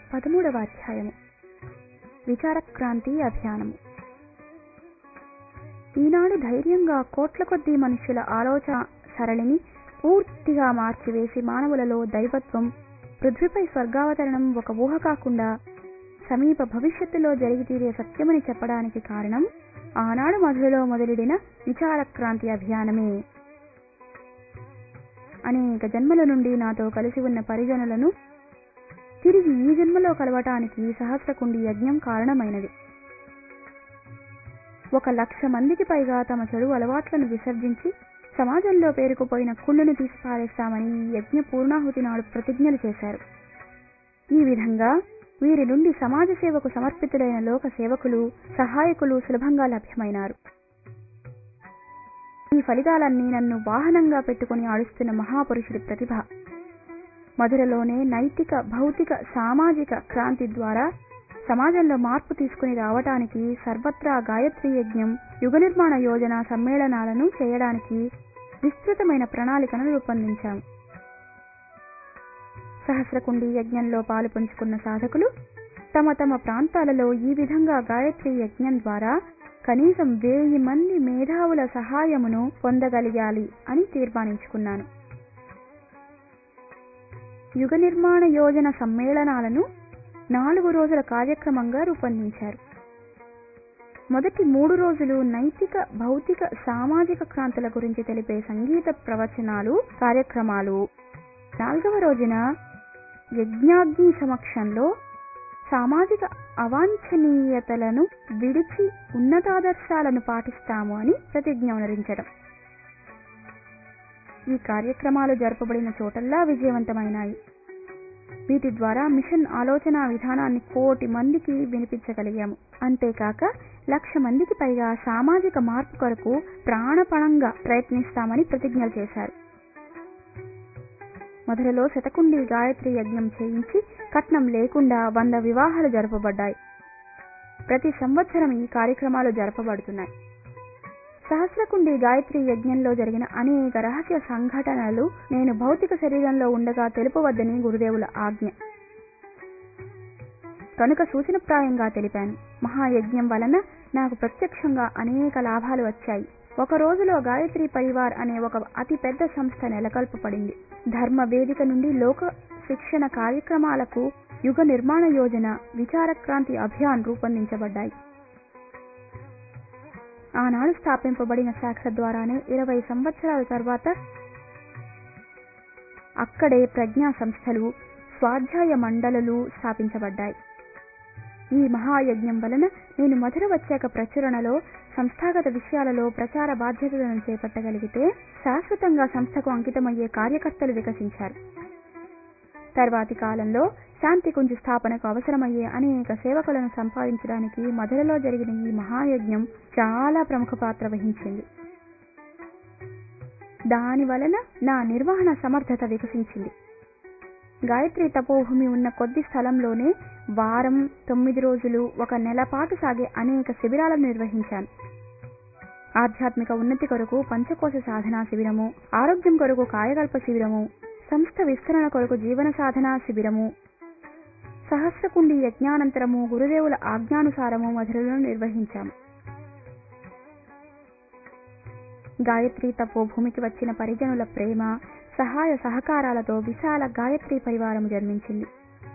13వ అధ్యాయము విచారక్రాంతి అభియానము. ఈనాడు ధైర్యంగా కోట్ల కొద్దీ మనుషుల ఆలోచన సరళిని పూర్తిగా మార్చివేసి మానవులలో దైవత్వం, పృథ్వీపై స్వర్గావతరణం ఒక ఊహ కాకుండా సమీప భవిష్యత్తులో జరిగి తీరే సత్యమని చెప్పడానికి కారణం ఆనాడు మధురలో మొదలెడిన విచారక్రాంతి అభియానమే. అనేక జన్మల నుండి నాతో కలిసి ఉన్న పరిజనులను తిరిగి ఈ జన్మలో కలవటానికి సహస్రకుండి యజ్ఞం కారణమైనది. 1,00,000 మందికి పైగా తమ చెడు అలవాట్లను విసర్జించి సమాజంలో పేరుకుపోయిన కుళ్ళును తీసిపారేస్తామని ఈ యజ్ఞ పూర్ణాహుతి నాడు ప్రతిజ్ఞలు చేశారు. ఈ విధంగా వీరి నుండి సమాజ సేవకు సమర్పితులైన లోక సేవకులు, సహాయకులు సులభంగా లభ్యమైనారు. ఈ ఫలితాలన్నీ నన్ను వాహనంగా పెట్టుకుని ఆడిస్తున్న మహాపురుషుడి ప్రతిభ. మధురలోనే నైతిక, భౌతిక, సామాజిక క్రాంతి ద్వారా సమాజంలో మార్పు తీసుకుని రావటానికి సర్వత్రా గాయత్రీ యజ్ఞం, యుగ నిర్మాణ యోజన సమ్మేళనాలను చేయడానికి విస్తృతమైన ప్రణాళికను రూపొందించాం. సహస్రకుండి యజ్ఞంలో పాలు పంచుకున్న సాధకులు తమ తమ ప్రాంతాలలో ఈ విధంగా గాయత్రీ యజ్ఞం ద్వారా కనీసం 1000 మంది మేధావుల సహాయమును పొందగలిగాలి అని తీర్మానించుకున్నాను. యుగ నిర్మాణ యోజన సమ్మేళనాలను 4 రోజుల కార్యక్రమంగా రూపొందించారు. మొదటి 3 రోజులు నైతిక, భౌతిక, సామాజిక క్రాంతుల గురించి తెలిపే సంగీత ప్రవచనాలు, కార్యక్రమాలు. 4వ రోజున యజ్ఞాగ్ని సమక్షంలో సామాజిక అవాంఛనీయతలను విడిచి ఉన్నతాదర్శాలను పాటిస్తాము అని ప్రతిజ్ఞావరించడం. ఈ కార్యక్రమాలు జరపబడిన చోటల్లా విజయవంతమైనాయి. వీటి ద్వారా మిషన్ ఆలోచన విధానాన్ని 1,00,000 మందికి వినిపించగలిగాము. అంతేకాక 1,00,000 మందికి పైగా సామాజిక మార్పు కొరకు ప్రాణపణంగా ప్రయత్నిస్తామని ప్రతిజ్ఞలు చేశారు. మధురలో శతకుండి గాయత్రి యజ్ఞం చేయించి కట్నం లేకుండా 100 వివాహాలు జరపబడ్డాయి. ప్రతి సంవత్సరం ఈ కార్యక్రమాలు జరపబడుతున్నాయి. సహస్రకుండి గాయత్రీ యజ్ఞంలో జరిగిన అనేక రహస్య సంఘటనలు నేను భౌతిక శరీరంలో ఉండగా తెలుపవద్దని గురుదేవుల ఆజ్ఞ కనుక సూచనప్రాయంగా తెలిపాను. మహాయజ్ఞం వలన నాకు ప్రత్యక్షంగా అనేక లాభాలు వచ్చాయి. ఒక రోజులో గాయత్రీ పరివార్ అనే ఒక అతి పెద్ద సంస్థ నెలకొల్పబడింది. ధర్మ వేదిక నుండి లోక శిక్షణ కార్యక్రమాలకు యుగ నిర్మాణ యోజన, విచారక్రాంతి అభియాన్ రూపొందించబడ్డాయి. ఆనాడు స్థాపింపబడిన శాఖ ద్వారానే 20 సంవత్సరాల తర్వాత అక్కడే ప్రజ్ఞా సంస్థలు, స్వాధ్యాయ మండలులు స్థాపించబడ్డాయి. ఈ మహాయజ్ఞం వలన నేను మధుర వచ్చాక ప్రచురణలో, సంస్థాగత విషయాలలో ప్రచార బాధ్యతలను చేపట్టగలిగితే శాశ్వతంగా సంస్థకు అంకితమయ్యే కార్యకర్తలు వికసించారు. తర్వాతి కాలంలో శాంతికుంజ స్థాపనకు అవసరమయ్యే అనేక సేవకులను సంపాదించడానికి మధురలో జరిగిన ఈ మహాయజ్ఞం చాలా ప్రముఖ పాత్ర వహించింది. దాని వలన నా నిర్వహణ సమర్థత వికసించింది. గాయత్రి తపోభూమి ఉన్న కొద్ది స్థలంలోనే వారం, 9 రోజులు, 1 నెల పాటు సాగే అనేక శిబిరాలను నిర్వహించాను. ఆధ్యాత్మిక ఉన్నతి కొరకు పంచకోశ సాధనా శిబిరము, ఆరోగ్యం కొరకు కాయకల్ప శిబిరము, సంస్థ విస్తరణ కొరకు జీవన సాధనా శిబిరము, సహస్రకుండి యజ్ఞానంతరము గురుదేవుల ఆజ్ఞానుసారము మధురలో నిర్వహించాము. గాయత్రి తపోభూమికి వచ్చిన పరిజనుల ప్రేమ, సహాయ సహకారాలతో విశాల గాయత్రి పరివారము జన్మించింది.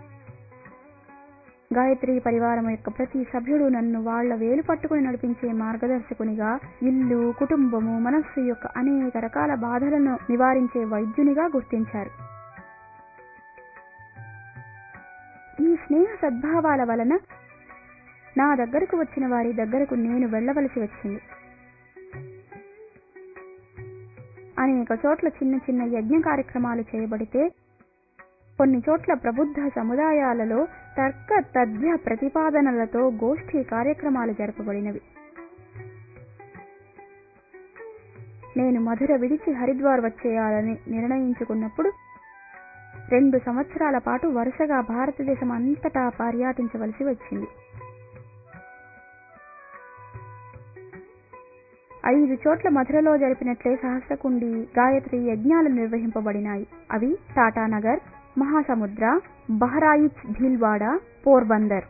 గాయత్రి పరివారం యొక్క ప్రతి సభ్యుడు నన్ను వాళ్ల వేలు పట్టుకుని నడిపించే మార్గదర్శకునిగా, ఇల్లు, కుటుంబము, మనస్సు యొక్క అనేక రకాల బాధలను నివారించే వైద్యునిగా గుర్తించారు. ఈ స్నేహ సద్భావాల వలన నా దగ్గరకు వచ్చిన వారి దగ్గరకు నేను వెళ్లవలసి వచ్చింది. అనేక చోట్ల చిన్న చిన్న యజ్ఞ కార్యక్రమాలు చేయబడితే, కొన్ని చోట్ల ప్రబుద్ధ సముదాయాలలో తర్క తథ్య ప్రతిపాదనలతో గోష్ఠీ కార్యక్రమాలు జరపబడినవి. నేను మధుర విడిచి హరిద్వార్ వచ్చేయాలని నిర్ణయించుకున్నప్పుడు 2 సంవత్సరాల పాటు వరుసగా భారతదేశం అంతటా పర్యటించవలసి వచ్చింది. 5 చోట్ల మధురలో జరిపినట్లే సహస్రకుండి గాయత్రి యజ్ఞాలు నిర్వహింపబడినాయి. అవి టాటానగర్, మహాసముద్ర, బహరాయిచ్ భీల్వాడా, పోర్బందర్.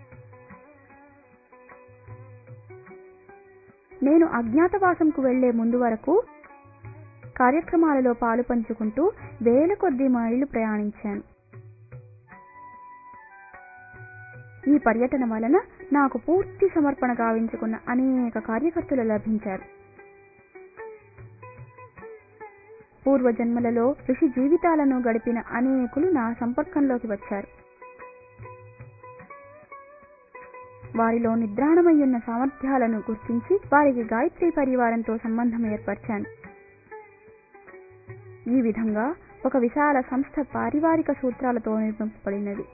నేను అజ్ఞాతవాసంకు వెళ్లే ముందు వరకు కార్యక్రమాలలో పాలు పంచుకుంటూ వేల కొద్దీ మైళ్ళు ప్రయాణించాను. ఈ పర్యటన వలన నాకు పూర్తి సమర్పణ గావించుకున్న అనేక కార్యకర్తలు లభించారు. పూర్వజన్మలలో ఋషి జీవితాలను గడిపిన అనేకులు నా సంపర్కంలోకి వచ్చారు. వారిలో నిద్రాణమయ్యున్న సామర్థ్యాలను గుర్తించి వారికి గాయత్రీ పరివారంతో సంబంధం ఏర్పరిచాను. ఈ విధంగా ఒక విశాల సంస్థ పారివారిక సూత్రాలతో నిర్మింపబడినది.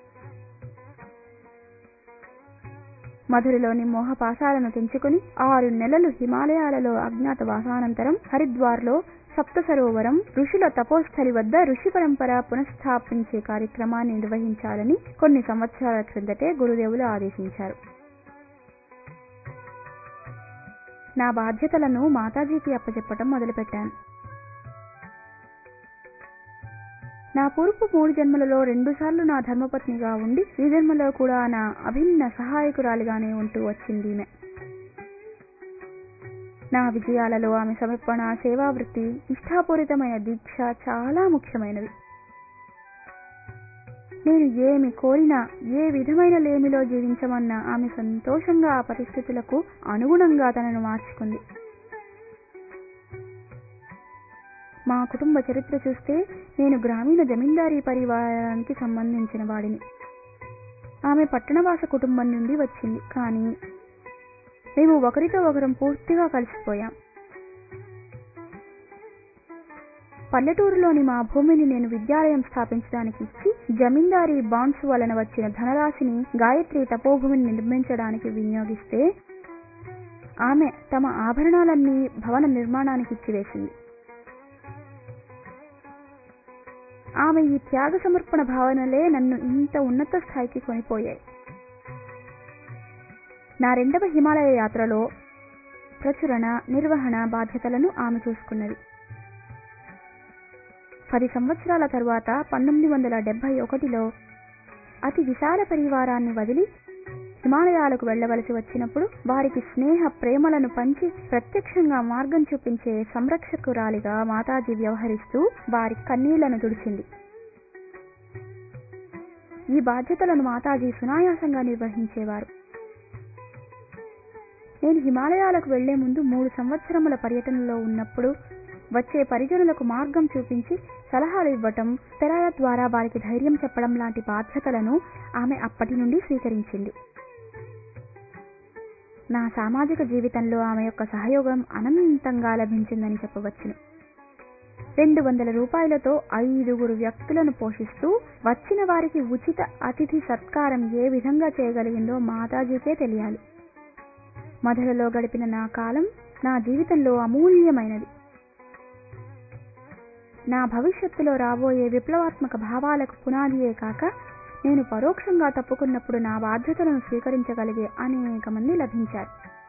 మధురలోని మోహపాశాలను తెంచుకుని 6 నెలలు హిమాలయాలలో అజ్ఞాత వాసానంతరం హరిద్వార్లో సప్త సరోవరం ఋషుల తపోస్థలి వద్ద ఋషి పరంపర పునఃస్థాపించే కార్యక్రమాన్ని నిర్వహించాలని కొన్ని సంవత్సరాల క్రిందటే గురుదేవులు ఆదేశించారు. నా బాధ్యతలను మాతాజీకి అప్పచెప్పటం మొదలుపెట్టాను. నా పూర్వపు 3 జన్మలలో 2 సార్లు నా ధర్మపత్నిగా ఉండి ఈ జన్మలో కూడా నా అభిన్న సహాయకురాలిగానే ఉంటూ వచ్చిందీమె. నా విజయాలలో ఆమె సమర్పణ, సేవావృత్తి, నిష్ఠాపూరితమైన దీక్ష చాలా ముఖ్యమైనవి. నేను ఏమి కోరినా, ఏ విధమైన లేమిలో జీవించమన్నా ఆమె సంతోషంగా ఆ పరిస్థితులకు అనుగుణంగా తనను మార్చుకుంది. మా కుటుంబ చరిత్ర చూస్తే నేను గ్రామీణ జమీందారీ పరివారానికి సంబంధించిన వాడిని. ఆమె పట్టణవాస కుటుంబం నుండి వచ్చింది. కానీ మేము ఒకరితో ఒకరం పూర్తిగా కలిసిపోయాం. పల్లెటూరులోని మా భూమిని నేను విద్యాలయం స్థాపించడానికి ఇచ్చి జమీందారీ బాండ్స్ వలన వచ్చిన ధనరాశిని గాయత్రి తపోభూమిని నిర్మించడానికి వినియోగిస్తే ఆమె తమ ఆభరణాలన్నీ భవన నిర్మాణానికి ఇచ్చివేసింది. ఆమె ఈ త్యాగ సమర్పణ భావనలే నన్ను ఇంత ఉన్నత స్థాయికి కొనిపోయాయి. నా 2వ హిమాలయ యాత్రలో ప్రచురణ, నిర్వహణ బాధ్యతలను ఆమె చూసుకున్నది. 10 సంవత్సరాల తరువాత 1971లో అతి విశాల పరివారాన్ని వదిలి హిమాలయాలకు వెళ్లవలసి వచ్చినప్పుడు వారికి స్నేహ ప్రేమలను పంచి ప్రత్యక్షంగా మార్గం చూపించే సంరక్షకురాలిగా మాతాజీ వ్యవహరిస్తూ వారి కన్నీళ్లను తుడిచింది. ఈ బాధ్యతలను మాతాజీ సునాయాసంగా నిర్వహించేవారు. నేను హిమాలయాలకు వెళ్లే ముందు 3 సంవత్సరముల పర్యటనలో ఉన్నప్పుడు వచ్చే పరిజనులకు మార్గం చూపించి సలహాలు ఇవ్వటం, తెరాల ద్వారా వారికి ధైర్యం చెప్పడం లాంటి బాధ్యతలను ఆమె అప్పటి నుండి స్వీకరించింది. నా సామాజిక జీవితంలో ఆమె యొక్క సహయోగం అనంతంగా లభించిందని చెప్పవచ్చును. 200 రూపాయలతో 5 వ్యక్తులను పోషిస్తూ వచ్చిన వారికి ఉచిత అతిథి సత్కారం ఏ విధంగా చేయగలిగిందో మాతాజీకే తెలియాలి. మధురలో గడిపిన నా కాలం నా జీవితంలో అమూల్యమైనది. నా భవిష్యత్తులో రాబోయే విప్లవాత్మక భావాలకు పునాదియే కాక నేను పరోక్షంగా తప్పుకున్నప్పుడు నా బాధ్యతలను స్వీకరించగలిగే అనేక మంది లభించారు.